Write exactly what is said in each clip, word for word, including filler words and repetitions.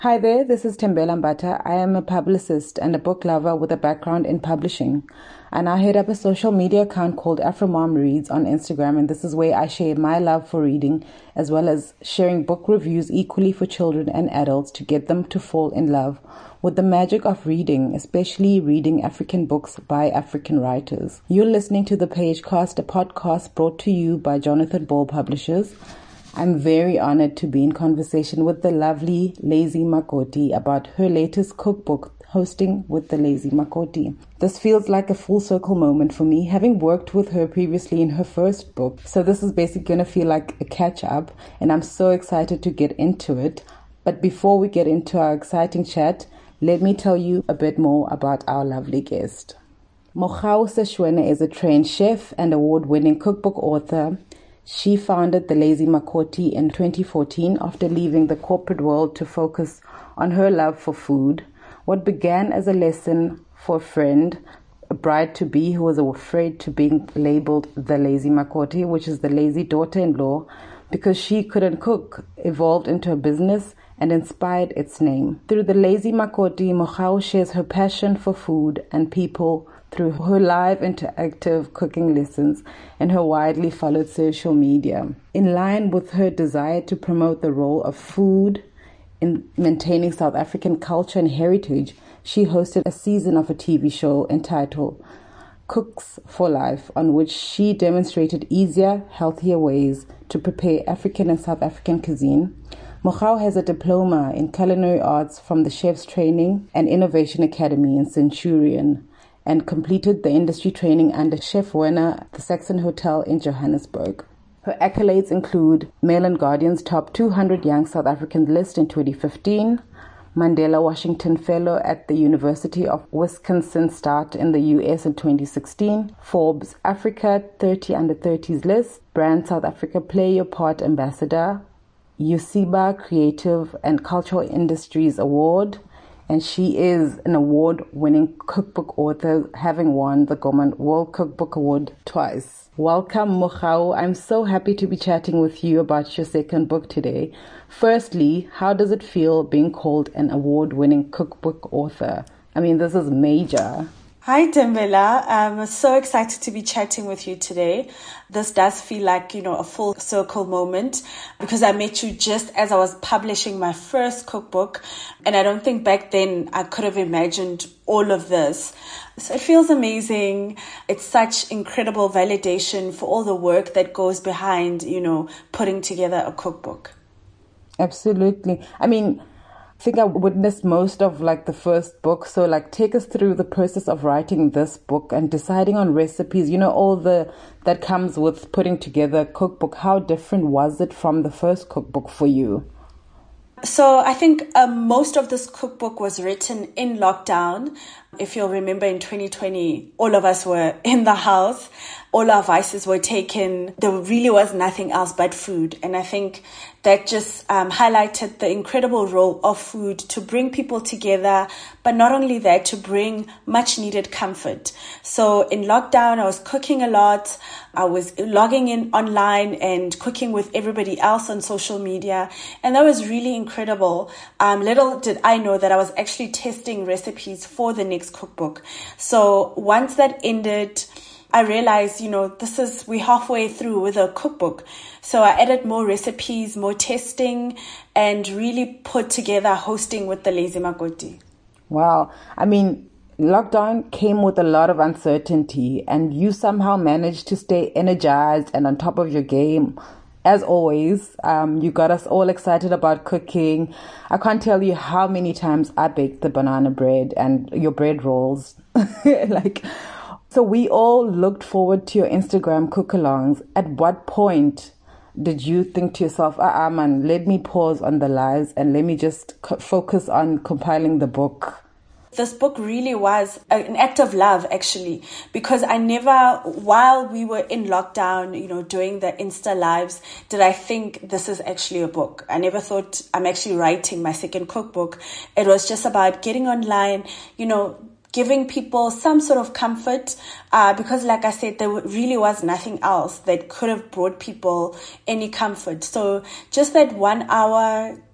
Hi there, this is Tembela Mbata. I am a publicist and a book lover with a background in publishing. And I head up a social media account called AfroMom Reads on Instagram, and this is where I share my love for reading, as well as sharing book reviews equally for children and adults to get them to fall in love with the magic of reading, especially reading African books by African writers. You're listening to The Pagecast, a podcast brought to you by Jonathan Ball Publishers. I'm very honored to be in conversation with the lovely Lazy Makoti about her latest cookbook, Hosting with the Lazy Makoti. This feels like a full circle moment for me, having worked with her previously in her first book. So this is basically going to feel like a catch up, and I'm so excited to get into it. But before we get into our exciting chat, let me tell you a bit more about our lovely guest. Mogao Seshwene is a trained chef and award-winning cookbook author. She founded the Lazy Makoti in twenty fourteen after leaving the corporate world to focus on her love for food. What began as a lesson for a friend, a bride-to-be who was afraid to being labeled the Lazy Makoti, which is the lazy daughter-in-law, because she couldn't cook, evolved into a business and inspired its name. Through the Lazy Makoti, Mogao shares her passion for food and people through her live interactive cooking lessons and her widely followed social media. In line with her desire to promote the role of food in maintaining South African culture and heritage, she hosted a season of a T V show entitled Cooks for Life, on which she demonstrated easier, healthier ways to prepare African and South African cuisine. Mogao has a diploma in culinary arts from the Chef's Training and Innovation Academy in Centurion, and completed the industry training under Chef Werner at the Saxon Hotel in Johannesburg. Her accolades include Mail and Guardian's Top two hundred Young South Africans list in twenty fifteen, Mandela Washington Fellow at the University of Wisconsin-State in the U S in twenty sixteen, Forbes Africa thirty under thirties list, Brand South Africa Play Your Part Ambassador, U C B A Creative and Cultural Industries Award, and she is an award-winning cookbook author, having won the Gourmand World Cookbook Award twice. Welcome, Mogao. I'm so happy to be chatting with you about your second book today. Firstly, how does it feel being called an award-winning cookbook author? I mean, this is major. Hi, Tembela. I'm so excited to be chatting with you today. This does feel like, you know, a full circle moment because I met you just as I was publishing my first cookbook. And I don't think back then I could have imagined all of this. So it feels amazing. It's such incredible validation for all the work that goes behind, you know, putting together a cookbook. Absolutely. I mean, I think I witnessed most of like the first book. So like take us through the process of writing this book and deciding on recipes, you know, all the that comes with putting together a cookbook. How different was it from the first cookbook for you? So I think um, most of this cookbook was written in lockdown. If you'll remember, in twenty twenty, all of us were in the house. All our vices were taken. There really was nothing else but food. And I think that just um, highlighted the incredible role of food to bring people together, but not only that, to bring much needed comfort. So in lockdown, I was cooking a lot. I was logging in online and cooking with everybody else on social media. And that was really incredible. Um, little did I know that I was actually testing recipes for the next cookbook. So once that ended, I realized, you know, this is, we're halfway through with a cookbook. So I added more recipes, more testing, and really put together Hosting with the Lazy Makoti. Wow. I mean, lockdown came with a lot of uncertainty, and you somehow managed to stay energized and on top of your game. As always, um, you got us all excited about cooking. I can't tell you how many times I baked the banana bread and your bread rolls. like, so we all looked forward to your Instagram cook-alongs. At what point did you think to yourself, ah, ah man, let me pause on the lives and let me just co- focus on compiling the book? This book really was an act of love, actually, because I never, while we were in lockdown, you know, doing the Insta lives, did I think this is actually a book. I never thought I'm actually writing my second cookbook. It was just about getting online, you know, giving people some sort of comfort, uh, because like I said, there really was nothing else that could have brought people any comfort. So just that one hour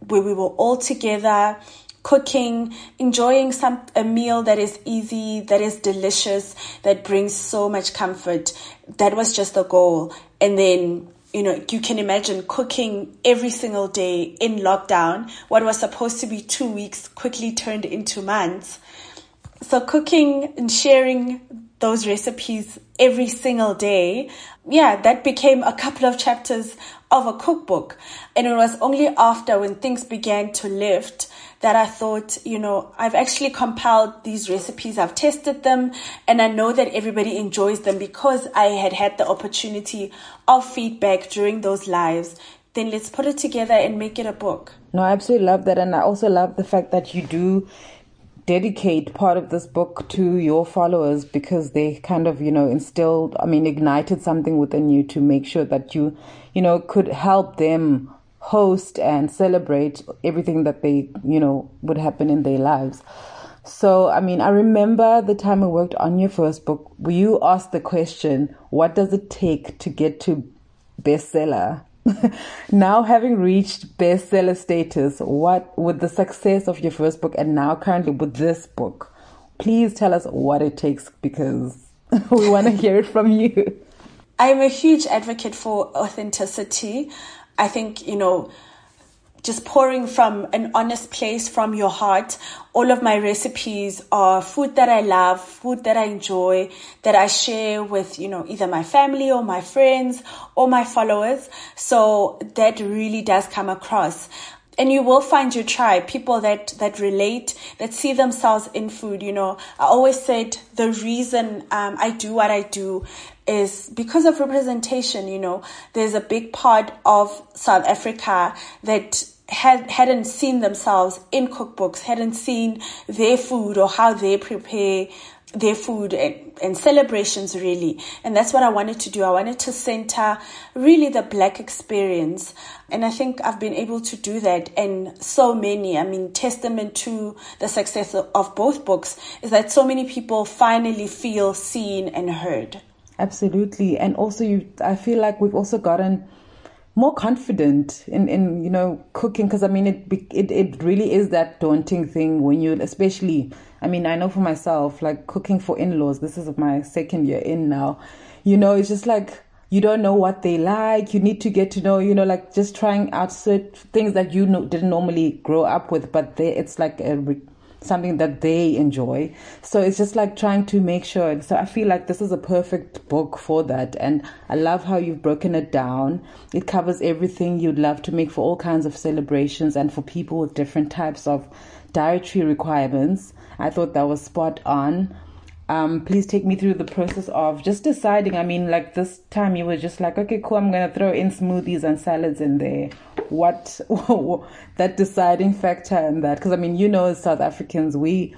where we were all together, cooking, enjoying some a meal that is easy, that is delicious, that brings so much comfort. That was just the goal. And then, you know, you can imagine cooking every single day in lockdown. What was supposed to be two weeks quickly turned into months. So cooking and sharing those recipes every single day, yeah, that became a couple of chapters of a cookbook. And it was only after, when things began to lift, that I thought, you know, I've actually compiled these recipes, I've tested them, and I know that everybody enjoys them because I had had the opportunity of feedback during those lives. Then let's put it together and make it a book. No, I absolutely love that. And I also love the fact that you do dedicate part of this book to your followers, because they kind of, you know, instilled, I mean, ignited something within you to make sure that you, you know, could help them host and celebrate everything that they, you know, would happen in their lives. So, I mean, I remember the time I worked on your first book, you asked the question, what does it take to get to bestseller? Now, having reached bestseller status, what, with the success of your first book and now currently with this book, please tell us what it takes, because we want to hear it from you. I'm a huge advocate for authenticity. I think, you know, just pouring from an honest place, from your heart. All of my recipes are food that I love, food that I enjoy, that I share with, you know, either my family or my friends or my followers. So that really does come across. And you will find your tribe, people that, that relate, that see themselves in food. You know, I always said the reason um, I do what I do is because of representation. You know, there's a big part of South Africa that had, hadn't seen themselves in cookbooks, hadn't seen their food or how they prepare their food and, and celebrations, really. And that's what I wanted to do. I wanted to center really the Black experience. And I think I've been able to do that. And so many, I mean, testament to the success of, of both books is that so many people finally feel seen and heard. Absolutely. And also, you, I feel like we've also gotten more confident in, in you know, cooking, because I mean, it, it it really is that daunting thing when you, especially, I mean, I know for myself, like cooking for in-laws, this is my second year in now, you know, it's just like, you don't know what they like, you need to get to know, you know, like just trying out certain things that you know, didn't normally grow up with, but they, it's like a something that they enjoy. So it's just like trying to make sure. So I feel like this is a perfect book for that. And I love how you've broken it down. It covers everything you'd love to make for all kinds of celebrations and for people with different types of dietary requirements. I thought that was spot on. Um, please take me through the process of just deciding. I mean, like this time you were just like, okay, cool, I'm going to throw in smoothies and salads in there. What, that deciding factor in that? Because I mean, you know, as South Africans, we,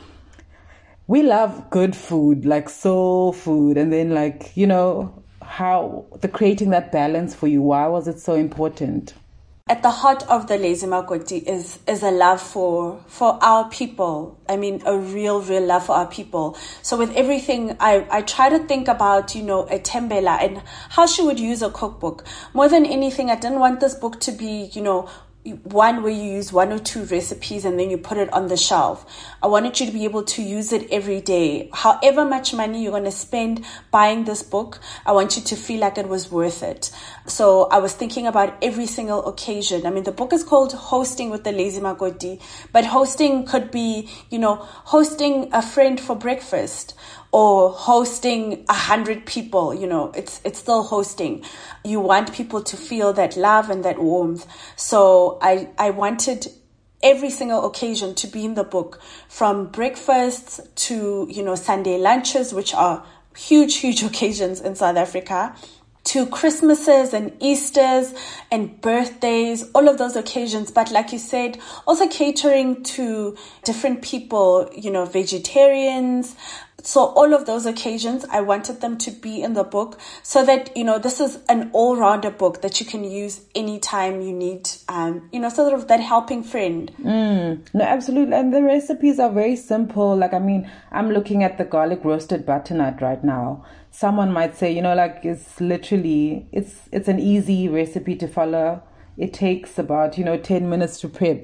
we love good food, like soul food. And then like, you know, how the creating that balance for you, why was it so important? At the heart of the Lazy Makoti is is a love for for our people. I mean, a real, real love for our people. So with everything, I, I try to think about, you know, a Tembela and how she would use a cookbook. More than anything, I didn't want this book to be, you know, one where you use one or two recipes and then you put it on the shelf. I wanted you to be able to use it every day. However much money you're going to spend buying this book, I want you to feel like it was worth it. So I was thinking about every single occasion. I mean, the book is called Hosting with the Lazy Makoti, but hosting could be, you know, hosting a friend for breakfast, or hosting a hundred people. You know, it's it's still hosting. You want people to feel that love and that warmth. So I, I wanted every single occasion to be in the book, from breakfasts to, you know, Sunday lunches, which are huge, huge occasions in South Africa, to Christmases and Easters and birthdays, all of those occasions. But like you said, also catering to different people, you know, vegetarians. So all of those occasions, I wanted them to be in the book so that, you know, this is an all-rounder book that you can use anytime you need, um, you know, sort of that helping friend. Mm, no, absolutely. And the recipes are very simple. Like, I mean, I'm looking at the garlic roasted butternut right now. Someone might say, you know, like it's literally, it's it's an easy recipe to follow. it takes about, you know, ten minutes to prep.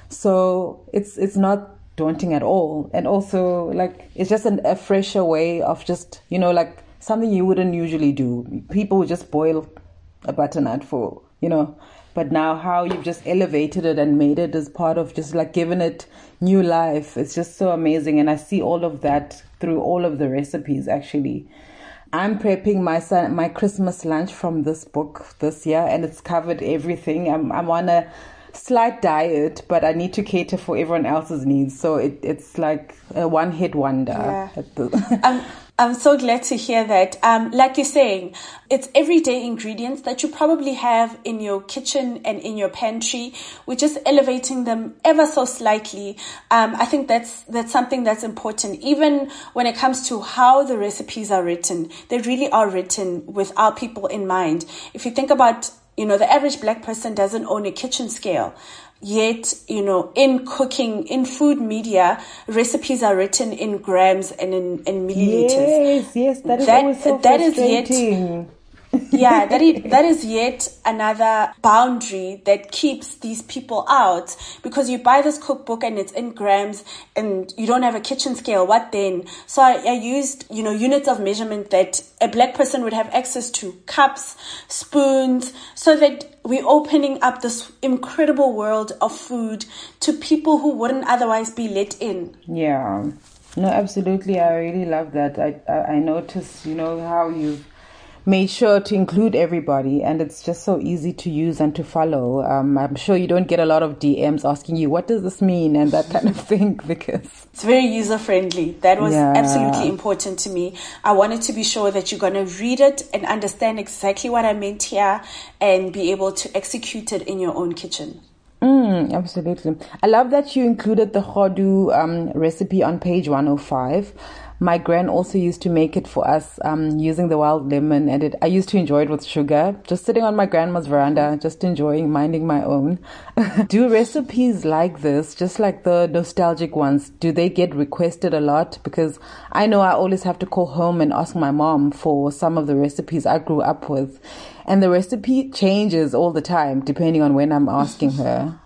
So it's it's not daunting at all. And also, like, it's just an, a fresher way of just, you know, like something you wouldn't usually do. People would just boil a butternut for, you know, but now how you've just elevated it and made it as part of just like giving it new life. It's just so amazing. And I see all of that through all of the recipes, actually. I'm prepping my son, my Christmas lunch from this book this year, and it's covered everything. I'm, I'm on a slight diet, but I need to cater for everyone else's needs. So it, it's like a one-hit wonder. Yeah. At the I'm, I'm so glad to hear that. Um, like you're saying, it's everyday ingredients that you probably have in your kitchen and in your pantry. We're just elevating them ever so slightly. Um, I think that's that's something that's important. Even when it comes to how the recipes are written, they really are written with our people in mind. If you think about, you know, the average black person doesn't own a kitchen scale. Yet, you know, in cooking, in food media, recipes are written in grams and in, in milliliters. Yes, yes, that is that, always so that is frustrating. yet, yeah, that is, that is yet another boundary that keeps these people out, because you buy this cookbook and it's in grams and you don't have a kitchen scale. What then? So I, I used, you know, units of measurement that a black person would have access to, cups, spoons, so that we're opening up this incredible world of food to people who wouldn't otherwise be let in. Yeah, no, absolutely. I really love that. I, I, I notice, you know, how you've made sure to include everybody, and it's just so easy to use and to follow. Um, I'm sure you don't get a lot of D Ms asking you, what does this mean? And that kind of thing, because it's very user friendly. That was yeah. absolutely important to me. I wanted to be sure that you're going to read it and understand exactly what I meant here and be able to execute it in your own kitchen. Mm, absolutely. I love that you included the Hodu um, recipe on page one oh five. My gran also used to make it for us um, using the wild lemon, and it, I used to enjoy it with sugar, just sitting on my grandma's veranda, just enjoying, minding my own. Do recipes like this, just like the nostalgic ones, do they get requested a lot? Because I know I always have to call home and ask my mom for some of the recipes I grew up with. And the recipe changes all the time, depending on when I'm asking her.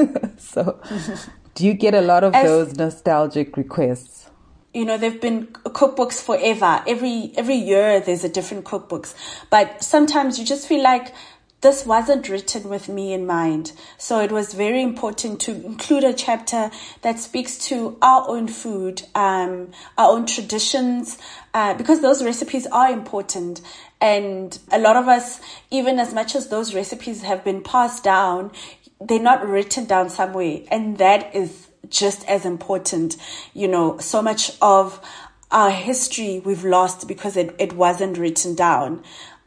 So do you get a lot of As- those nostalgic requests? You know, there've been cookbooks forever. Every every year there's a different cookbooks. But sometimes you just feel like this wasn't written with me in mind. So it was very important to include a chapter that speaks to our own food, um, our own traditions, uh, because those recipes are important. And a lot of us, even as much as those recipes have been passed down, they're not written down somewhere. And that is just as important. You know, so much of our history we've lost because it, it wasn't written down.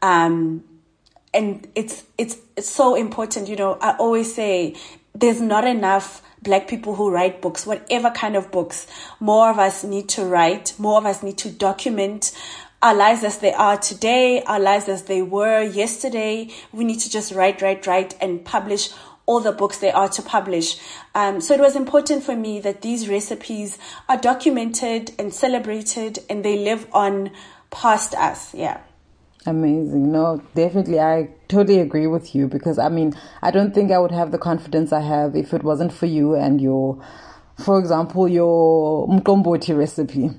Um, and it's, it's, it's so important. You know, I always say there's not enough black people who write books, whatever kind of books. More of us need to write, more of us need to document our lives as they are today, our lives as they were yesterday. We need to just write, write, write and publish all the books they are to publish. Um, so it was important for me that these recipes are documented and celebrated and they live on past us. Yeah. Amazing. No, definitely. I totally agree with you, because I mean, I don't think I would have the confidence I have if it wasn't for you and your, for example, your mkomboti recipe.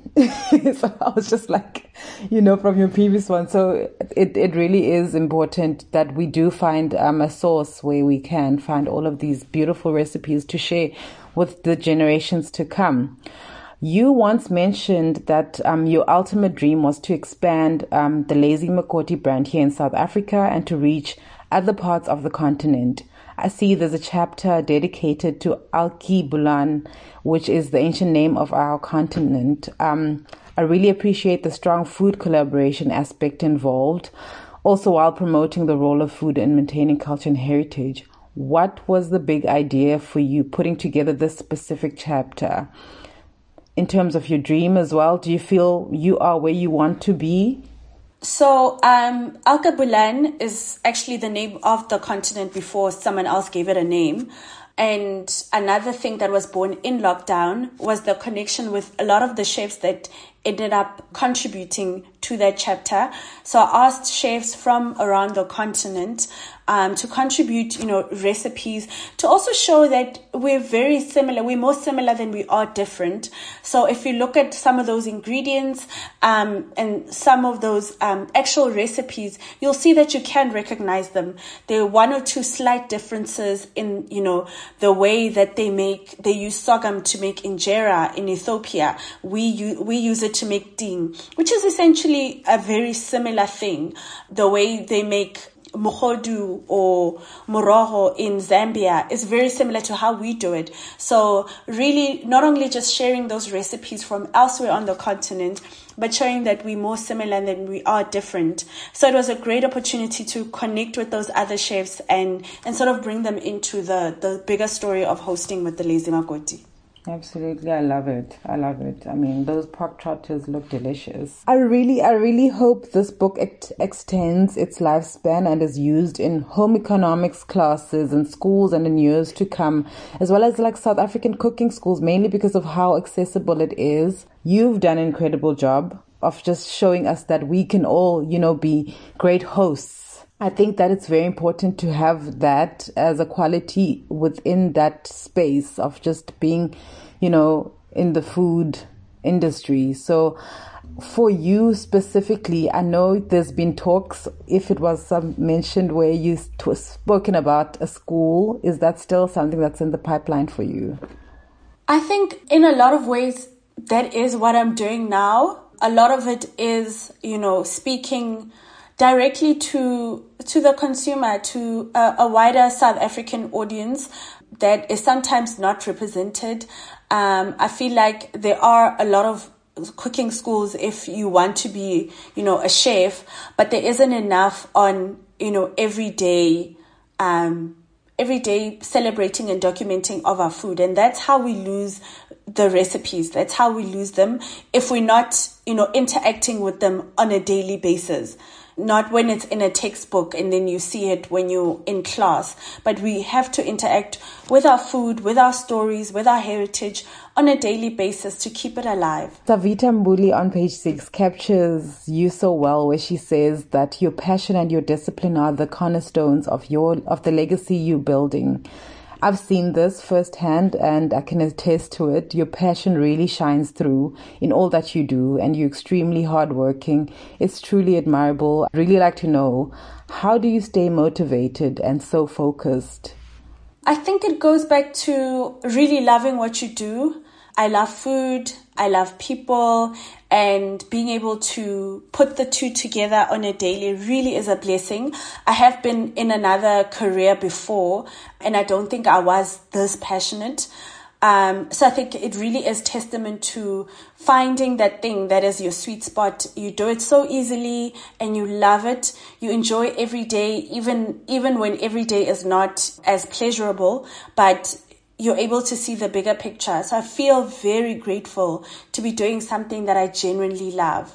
So I was just like, you know, from your previous one. So it, it really is important that we do find um, a source where we can find all of these beautiful recipes to share with the generations to come. You once mentioned that um, your ultimate dream was to expand um, the Lazy Makoti brand here in South Africa and to reach other parts of the continent. I see there's a chapter dedicated to Alki Bulan, which is the ancient name of our continent. Um, I really appreciate the strong food collaboration aspect involved, also while promoting the role of food in maintaining culture and heritage. What was the big idea for you putting together this specific chapter? In terms of your dream as well, do you feel you are where you want to be? So, um, Alka Bulan is actually the name of the continent before someone else gave it a name. And another thing that was born in lockdown was the connection with a lot of the chefs that ended up contributing to that chapter. So I asked chefs from around the continent um, to contribute, you know, recipes, to also show that we're very similar. We're more similar than we are different. So if you look at some of those ingredients um, and some of those um, actual recipes, you'll see that you can recognize them. There are one or two slight differences in, you know, the way that they make, they use sorghum to make injera in Ethiopia. We, u- we use it to make ding, which is essentially a very similar thing. The way they make mohodu or moroho in Zambia is very similar to how we do it. So really, not only just sharing those recipes from elsewhere on the continent, but showing that we're more similar than we are different. So it was a great opportunity to connect with those other chefs and, and sort of bring them into the, the bigger story of hosting with the Lazy Makoti. Absolutely, I love it. I love it. I mean, those pork trotters look delicious. I really, I really hope this book ex- extends its lifespan and is used in home economics classes in schools and in years to come, as well as like South African cooking schools, mainly because of how accessible it is. You've done an incredible job of just showing us that we can all, you know, be great hosts. I think that it's very important to have that as a quality within that space of just being, you know, in the food industry. So for you specifically, I know there's been talks, if it was some mentioned where you t- spoken about a school, is that still something that's in the pipeline for you? I think in a lot of ways, that is what I'm doing now. A lot of it is, you know, speaking directly to to the consumer, to a, a wider South African audience that is sometimes not represented. Um, I feel like there are a lot of cooking schools if you want to be, you know, a chef, but there isn't enough on, you know, everyday, um, everyday celebrating and documenting of our food. And that's how we lose the recipes. That's how we lose them if we're not, you know, interacting with them on a daily basis. Not when it's in a textbook and then you see it when you're in class. But we have to interact with our food, with our stories, with our heritage on a daily basis to keep it alive. Savita Mbuli on page six captures you so well, where she says that your passion and your discipline are the cornerstones of your of the legacy you're building. I've seen this firsthand and I can attest to it. Your passion really shines through in all that you do and you're extremely hardworking. It's truly admirable. I'd really like to know, how do you stay motivated and so focused? I think it goes back to really loving what you do. I love food, I love people, and being able to put the two together on a daily really is a blessing. I have been in another career before, and I don't think I was this passionate. Um, so I think it really is testament to finding that thing that is your sweet spot. You do it so easily and you love it. You enjoy every day, even even when every day is not as pleasurable, but you're able to see the bigger picture. So I feel very grateful to be doing something that I genuinely love.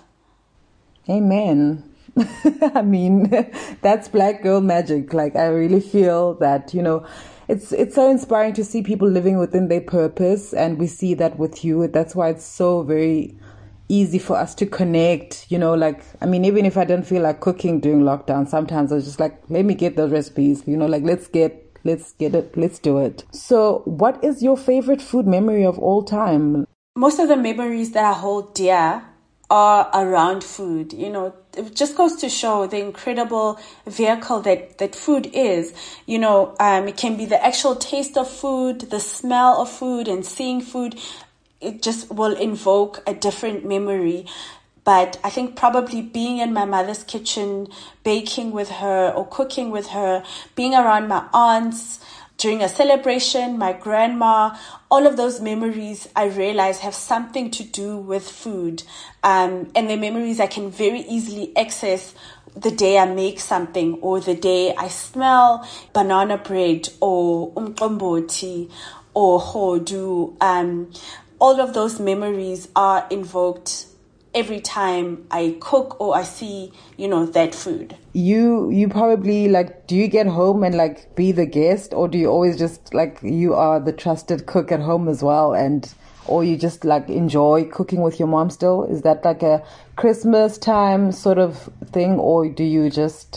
Amen. I mean, that's Black girl magic. Like, I really feel that, you know, it's it's so inspiring to see people living within their purpose. And we see that with you. That's why it's so very easy for us to connect, you know, like, I mean, even if I didn't feel like cooking during lockdown, sometimes I was just like, let me get those recipes, you know, like, let's get Let's get it. Let's do it. So what is your favorite food memory of all time? Most of the memories that I hold dear are around food. You know, it just goes to show the incredible vehicle that, that food is. You know, um, it can be the actual taste of food, the smell of food, and seeing food. It just will invoke a different memory. But I think probably being in my mother's kitchen, baking with her or cooking with her, being around my aunts during a celebration, my grandma, all of those memories I realize have something to do with food. Um, and the memories I can very easily access the day I make something or the day I smell banana bread or umqomboti or hodu. Um, all of those memories are invoked every time I cook or I see, you know, that food. You you probably, like, do you get home and, like, be the guest, or do you always just, like, you are the trusted cook at home as well, and or you just, like, enjoy cooking with your mom still? Is that like a Christmas time sort of thing, or do you just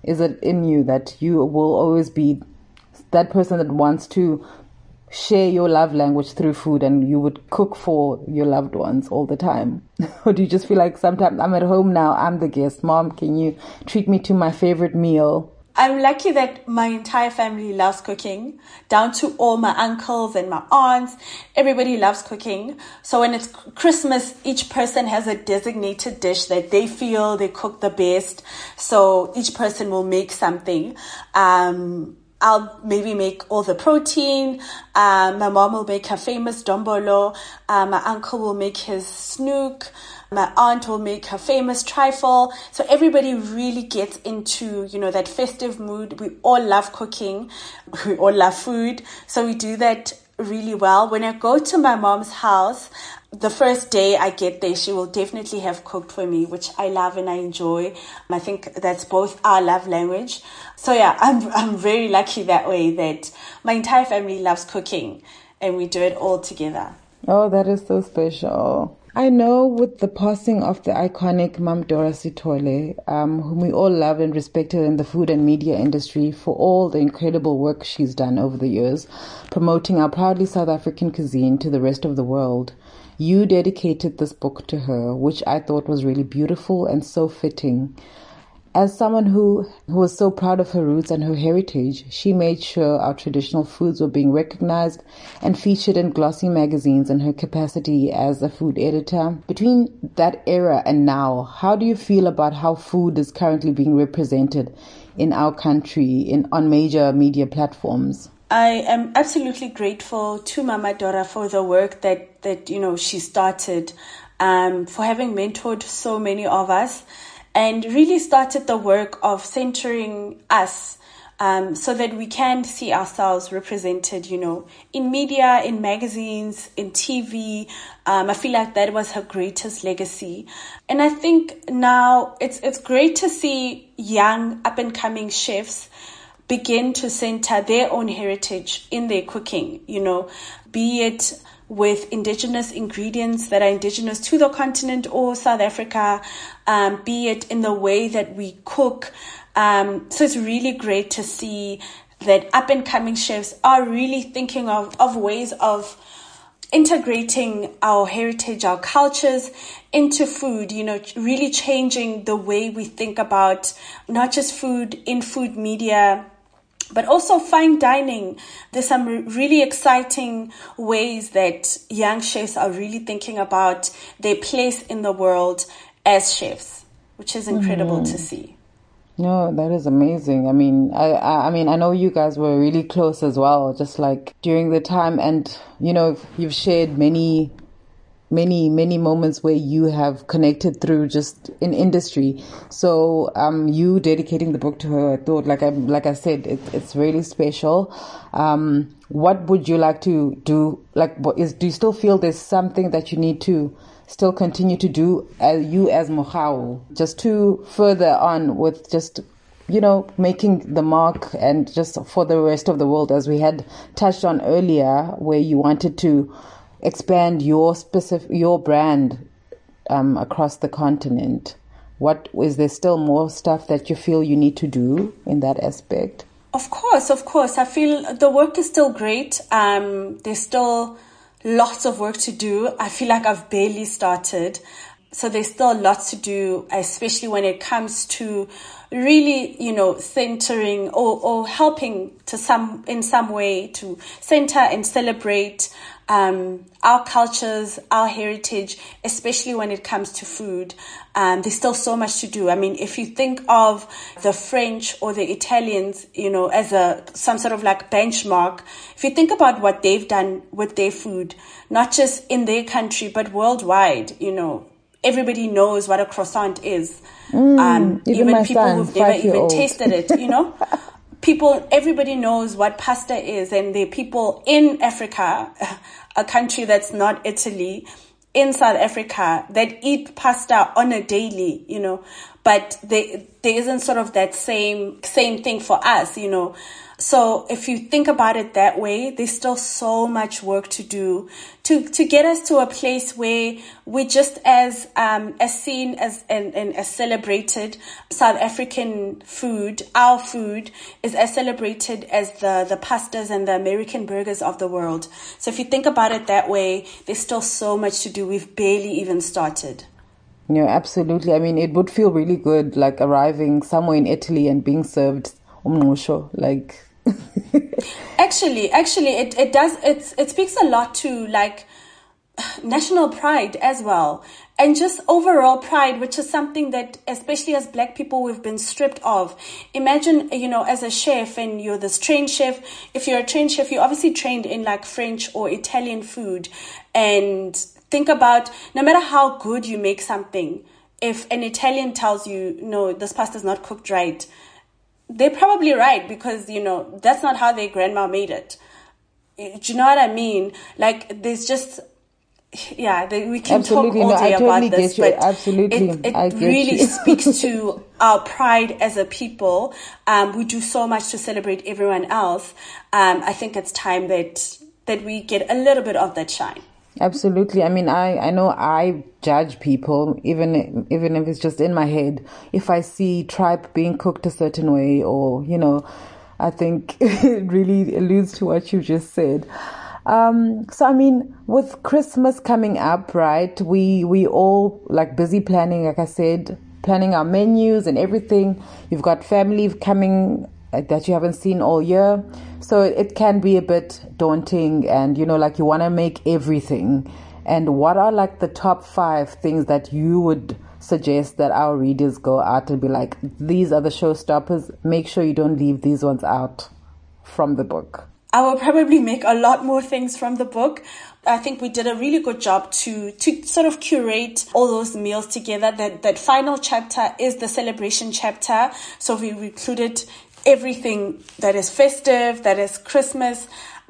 is it in you that you will always be that person that wants to share your love language through food, and you would cook for your loved ones all the time? Or do you just feel like sometimes I'm at home now, I'm the guest, Mom, can you treat me to my favorite meal? I'm lucky that my entire family loves cooking, down to all my uncles and my aunts. Everybody loves cooking. So when it's Christmas, each person has a designated dish that they feel they cook the best. So each person will make something. Um, I'll maybe make all the protein. Um, my mom will make her famous dombolo. Uh, my uncle will make his snook. My aunt will make her famous trifle. So everybody really gets into, you know, that festive mood. We all love cooking. We all love food. So we do that really well. When I go to my mom's house, the first day I get there, she will definitely have cooked for me, which I love and I enjoy. I think that's both our love language. So yeah, I'm I'm very lucky that way that my entire family loves cooking and we do it all together. Oh, that is so special. I know with the passing of the iconic Mam Dora Sithole, um, whom we all love and respected in the food and media industry for all the incredible work she's done over the years, promoting our proudly South African cuisine to the rest of the world, you dedicated this book to her, which I thought was really beautiful and so fitting. As someone who, who was so proud of her roots and her heritage, she made sure our traditional foods were being recognized and featured in glossy magazines in her capacity as a food editor. Between that era and now, how do you feel about how food is currently being represented in our country in on major media platforms? I am absolutely grateful to Mama Dora for the work that, that you know, she started, um, for having mentored so many of us, and really started the work of centering us, um, so that we can see ourselves represented, you know, in media, in magazines, in T V. Um, I feel like that was her greatest legacy. And I think now it's it's great to see young up-and-coming chefs begin to center their own heritage in their cooking, you know, be it with indigenous ingredients that are indigenous to the continent or South Africa, um, be it in the way that we cook. Um, so it's really great to see that up-and-coming chefs are really thinking of, of ways of integrating our heritage, our cultures into food, you know, really changing the way we think about not just food in food media, but also fine dining. There's some really exciting ways that young chefs are really thinking about their place in the world as chefs, which is incredible mm-hmm. to see. No, that is amazing. I mean, I, I, I mean, I know you guys were really close as well, just like during the time, and you know, you've shared many, many, many moments where you have connected through just in industry. So, um, you dedicating the book to her, I thought, like I, like I said, it, it's really special. Um, what would you like to do? Like, what is, do you still feel there's something that you need to still continue to do as you as Mogao, just to further on with just, you know, making the mark and just for the rest of the world, as we had touched on earlier, where you wanted to expand your specific, your brand um, across the continent? What is there still more stuff that you feel you need to do in that aspect? Of course, of course. I feel the work is still great. Um, there's still lots of work to do. I feel like I've barely started. So there's still lots to do, especially when it comes to really, you know, centering or, or helping to some, in some way to center and celebrate um, our cultures, our heritage, especially when it comes to food. Um, there's still so much to do. I mean, if you think of the French or the Italians, you know, as a some sort of like benchmark, if you think about what they've done with their food, not just in their country, but worldwide, you know, everybody knows what a croissant is. Mm, um, even even people son, who've never even tasted it, you know. People, everybody knows what pasta is, and there are people in Africa, a country that's not Italy, in South Africa that eat pasta on a daily, you know, but they, there isn't sort of that same, same thing for us, you know. So if you think about it that way, there's still so much work to do to, to get us to a place where we're just as, um, as seen as, and, and as celebrated. South African food, our food, is as celebrated as the, the pastas and the American burgers of the world. So if you think about it that way, there's still so much to do. We've barely even started. Yeah, absolutely. I mean, it would feel really good, like arriving somewhere in Italy and being served umngqusho, like. actually, actually, it, it does, it, it speaks a lot to like national pride as well. And just overall pride, which is something that, especially as Black people, we've been stripped of. Imagine, you know, as a chef and you're this trained chef, if you're a trained chef, you're obviously trained in like French or Italian food. And think about, no matter how good you make something, if an Italian tells you, no, this pasta's not cooked right, they're probably right, because, you know, that's not how their grandma made it. Do you know what I mean? Like, there's just, yeah, they, we can Absolutely. talk all No, day I totally about this, get you. but Absolutely. it, it I get really you. speaks to our pride as a people. Um, we do so much to celebrate everyone else. Um, I think it's time that that we get a little bit of that shine. Absolutely. I mean, I, I know I judge people, even even if it's just in my head. If I see tripe being cooked a certain way, or, you know, I think it really alludes to what you just said. Um, so, I mean, with Christmas coming up, right, we, we all like busy planning, like I said, planning our menus and everything. You've got family coming that you haven't seen all year. So it can be a bit daunting, and, you know, like you want to make everything. And what are like the top five things that you would suggest that our readers go out and be like, these are the showstoppers. Make sure you don't leave these ones out from the book? I will probably make a lot more things from the book. I think we did a really good job to to sort of curate all those meals together. That that final chapter is the celebration chapter. So we included everything that is festive, that is Christmas.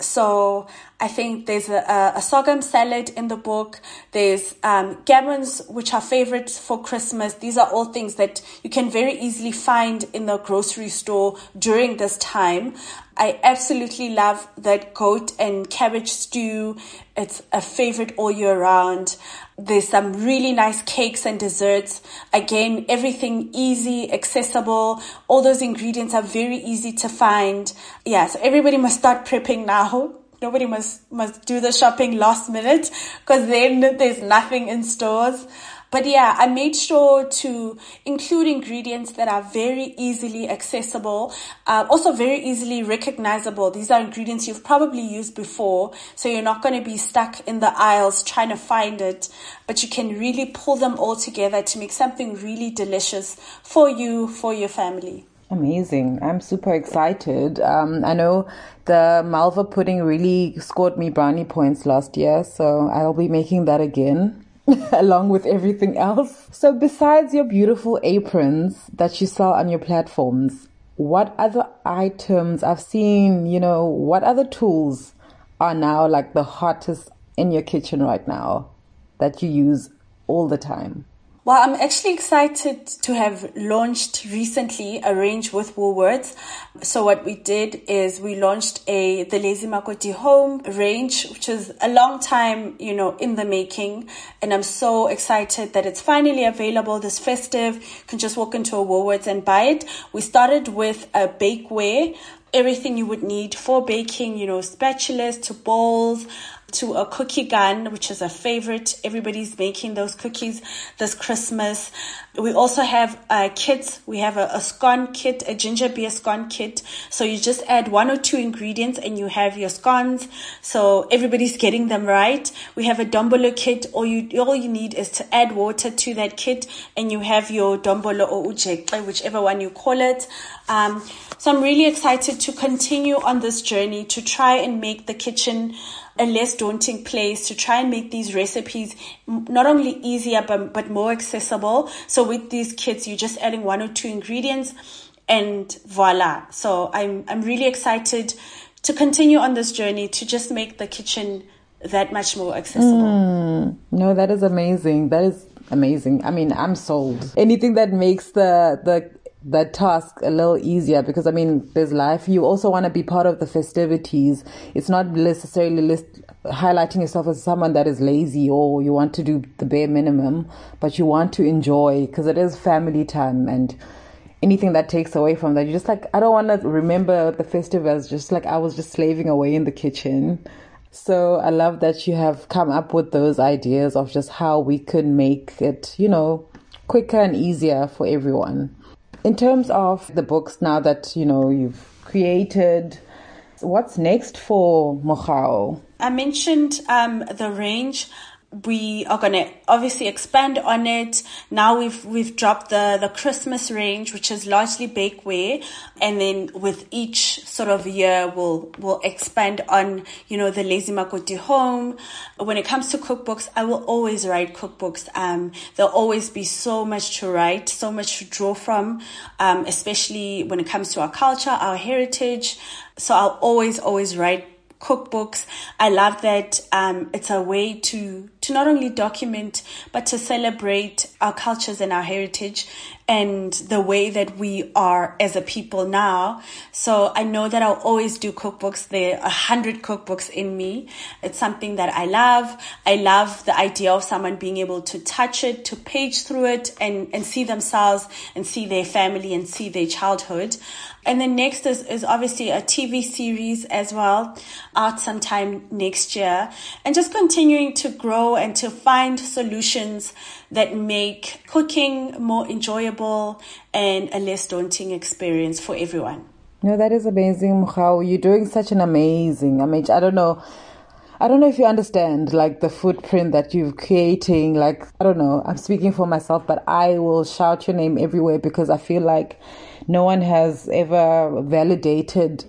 So I think there's a, a sorghum salad in the book. There's um, gammons, which are favorites for Christmas. These are all things that you can very easily find in the grocery store during this time. I absolutely love that goat and cabbage stew. It's a favorite all year round. There's some really nice cakes and desserts. Again, everything easy, accessible. All those ingredients are very easy to find. Yeah, so everybody must start prepping now. Nobody must, must do the shopping last minute, because then there's nothing in stores. But yeah, I made sure to include ingredients that are very easily accessible, uh, also very easily recognizable. These are ingredients you've probably used before, so you're not going to be stuck in the aisles trying to find it, but you can really pull them all together to make something really delicious for you, for your family. Amazing. I'm super excited. Um, I know the Malva pudding really scored me brownie points last year, so I'll be making that again. Along with everything else. So besides your beautiful aprons that you sell on your platforms, what other items I've seen, you know, what other tools are now like the hottest in your kitchen right now that you use all the time? Well, I'm actually excited to have launched recently a range with Woolworths. So what we did is we launched a the Lazy Makoti Home range, which is a long time, you know, in the making. And I'm so excited that it's finally available this festive. You can just walk into a Woolworths and buy it. We started with a bakeware, everything you would need for baking, you know, spatulas to bowls, to a cookie gun, which is a favorite. Everybody's making those cookies this Christmas. We also have uh, kits. We have a, a scone kit, a ginger beer scone kit. So you just add one or two ingredients and you have your scones. So everybody's getting them right. We have a dombolo kit. All you all you need is to add water to that kit and you have your dombolo or ujeqe, whichever one you call it. Um, so I'm really excited to continue on this journey to try and make the kitchen a less daunting place, to try and make these recipes not only easier but, but more accessible. So with these kits, you're just adding one or two ingredients and voila. So I'm I'm really excited to continue on this journey to just make the kitchen that much more accessible. Mm, no, that is amazing. That is amazing. I mean, I'm sold. Anything that makes the the that task a little easier, because I mean, there's life. You also want to be part of the festivities. It's not necessarily list, highlighting yourself as someone that is lazy or you want to do the bare minimum, but you want to enjoy, because it is family time, and anything that takes away from that, you're just like, I don't want to remember the festive as just like I was just slaving away in the kitchen. So I love that you have come up with those ideas of just how we could make it, you know, quicker and easier for everyone. In terms of the books now that, you know, you've created, what's next for Mokgao? I mentioned um, the range. We are going to obviously expand on it. Now we've we've dropped the, the Christmas range, which is largely bakeware. And then with each sort of year, we'll we'll expand on, you know, the Lazy Makoti home. When it comes to cookbooks, I will always write cookbooks. Um, there'll always be so much to write, so much to draw from, um, especially when it comes to our culture, our heritage. So I'll always, always write cookbooks. I love that um, it's a way to to not only document but to celebrate our cultures and our heritage and the way that we are as a people now. So I know that I'll always do cookbooks. There are a hundred cookbooks in me. It's something that I love. I love the idea of someone being able to touch it, to page through it and, and see themselves and see their family and see their childhood. And then next is, is obviously a T V series as well, out sometime next year. And just continuing to grow and to find solutions that make cooking more enjoyable and a less daunting experience for everyone. No, that is amazing, Mokgao. You're doing such an amazing, I mean, I don't know. I don't know if you understand, like, the footprint that you're creating. Like, I don't know, I'm speaking for myself, but I will shout your name everywhere because I feel like no one has ever validated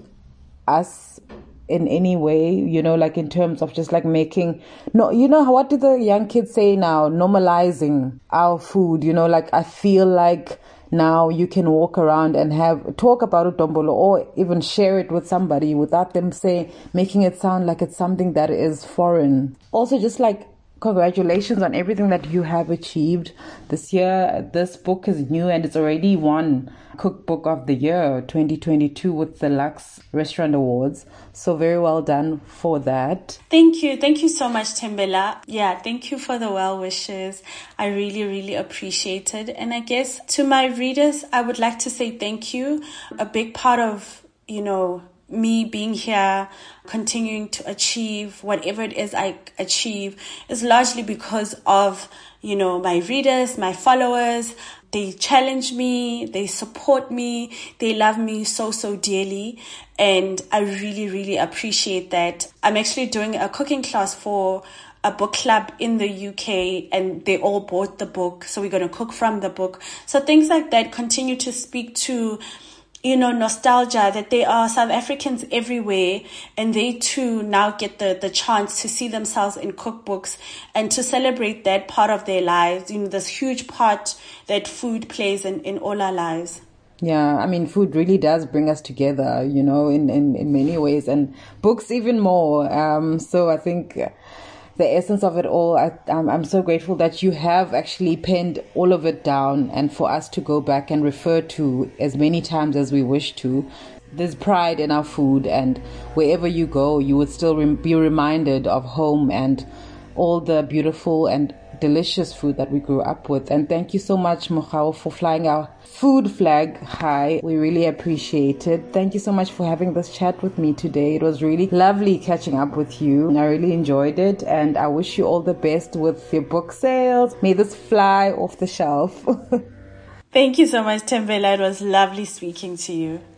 us in any way, you know, like in terms of just like making, no, you know, what do the young kids say now? Normalizing our food, you know, like I feel like now you can walk around and have talk about udombolo or even share it with somebody without them saying, making it sound like it's something that is foreign. Also, just like, congratulations on everything that you have achieved this year. This book is new and it's already won Cookbook of the Year twenty twenty-two with the Lux Restaurant Awards. So very well done for that. Thank you. Thank you so much, Tembela. Yeah, thank you for the well wishes. I really, really appreciate it. And I guess to my readers, I would like to say thank you. A big part of, you know, me being here, continuing to achieve whatever it is I achieve is largely because of, you know, my readers, my followers. They challenge me, they support me, they love me so, so dearly. And I really, really appreciate that. I'm actually doing a cooking class for a book club in the U K and they all bought the book. So we're going to cook from the book. So things like that continue to speak to, you know, nostalgia, that there are South Africans everywhere and they too now get the, the chance to see themselves in cookbooks and to celebrate that part of their lives, you know, this huge part that food plays in, in all our lives. Yeah, I mean, food really does bring us together, you know, in, in, in many ways, and books even more. Um, so I think the essence of it all, I, I'm, I'm so grateful that you have actually penned all of it down and for us to go back and refer to as many times as we wish to. There's pride in our food, and wherever you go, you would still rem- be reminded of home and all the beautiful and delicious food that we grew up with. And thank you so much, Mokgao, for flying our food flag high. We really appreciate it. Thank you so much for having this chat with me today. It was really lovely catching up with you. I really enjoyed it, and I wish you all the best with your book sales. May this fly off the shelf. Thank you so much, Tembela. It was lovely speaking to you.